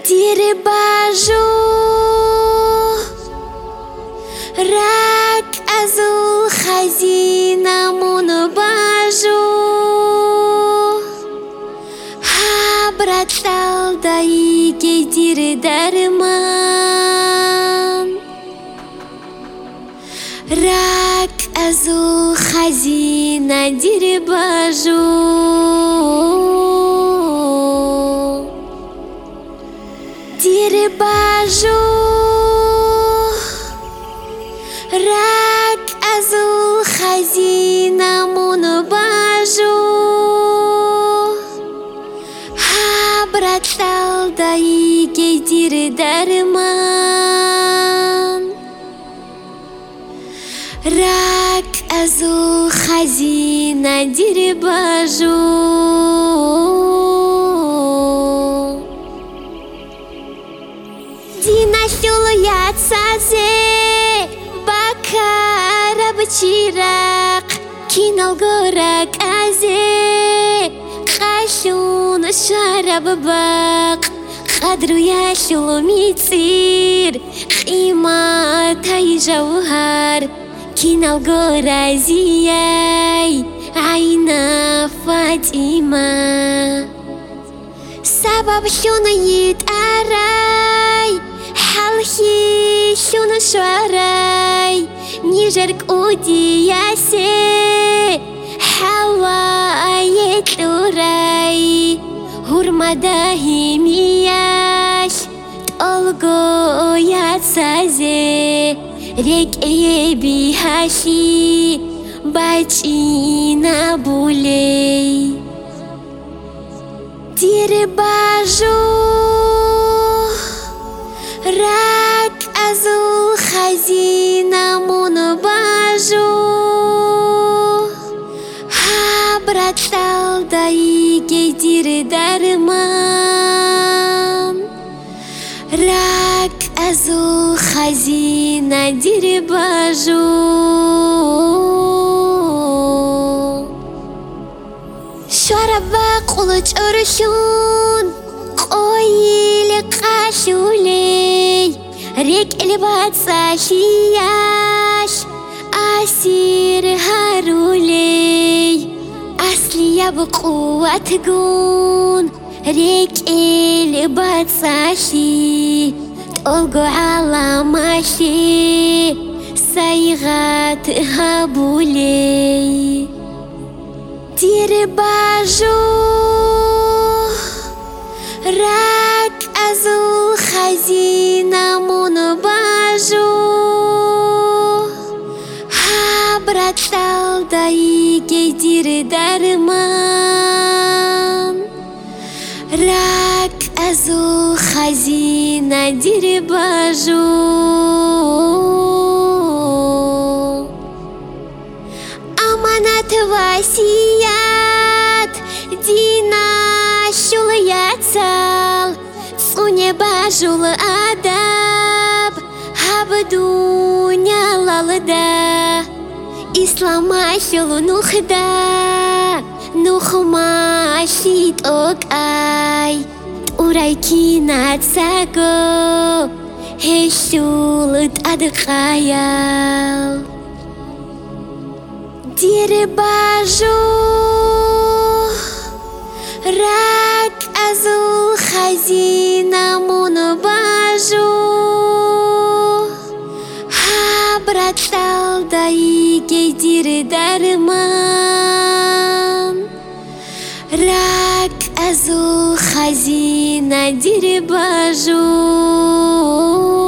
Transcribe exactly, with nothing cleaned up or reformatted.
Дирбажу рак азул хазина мунбажу хабратал даиге дир дарман рак азул хазина дирбажу Дирбажу рак азул хазина мунбажу хабратал даиге дир дарман рак азул хазина дирбажу Динасюл ятсазе бакара бчирак кинал горак азе хашун шараббак хадру яшул мицир хима тай жаухар кинал горазияй айна фатима Сабаб шуна йит арай Халхи шуна шварай Нижерк удиясе Хава ет урай Хурмада химияш Толго ятсазе Рек эби хаши Бачина булей Дирбажу рак азул хазина мунбажу хабратал даиге дир дарман рак азул хазина дирбажу Шараббак улыч уршун Қойли қашулей Рек элбатса шияш Асир харулей Аслия бқуат гун Рек элбатса ши Толгу аламаши Сайгат хабулей Дирбажу рак азул хазина мунбажу хабратал даиге дир дарман рак азул хазина дирбажу Дирбажу рак азул хазина мунбажу хабратал даиге дир дарман рак азул хазина дирбажу Аманат васият дина шул ятсал Суне бажул адаб Хабдуня лалда Ислама шул нухда Нухма шит окай Урай кинат саго Хешулт адхаял Дирбажу рак азул хазина мунбажу хабратал даиге дир дарман рак азул хазина дирбажу